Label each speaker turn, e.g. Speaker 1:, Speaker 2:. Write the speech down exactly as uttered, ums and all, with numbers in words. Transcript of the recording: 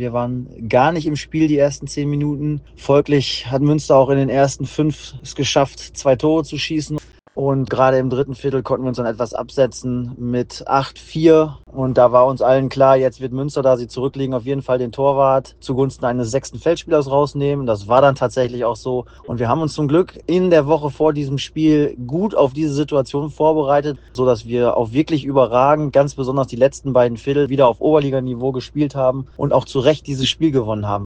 Speaker 1: Wir waren gar nicht im Spiel die ersten zehn Minuten. Folglich hat Münster auch in den ersten fünf es geschafft, zwei Tore zu schießen. Und gerade im dritten Viertel konnten wir uns dann etwas absetzen mit acht vier. Und da war uns allen klar, jetzt wird Münster, da sie zurückliegen, auf jeden Fall den Torwart zugunsten eines sechsten Feldspielers rausnehmen. Das war dann tatsächlich auch so. Und wir haben uns zum Glück in der Woche vor diesem Spiel gut auf diese Situation vorbereitet, sodass wir auch wirklich überragend, ganz besonders die letzten beiden Viertel, wieder auf Oberliganiveau gespielt haben und auch zu Recht dieses Spiel gewonnen haben.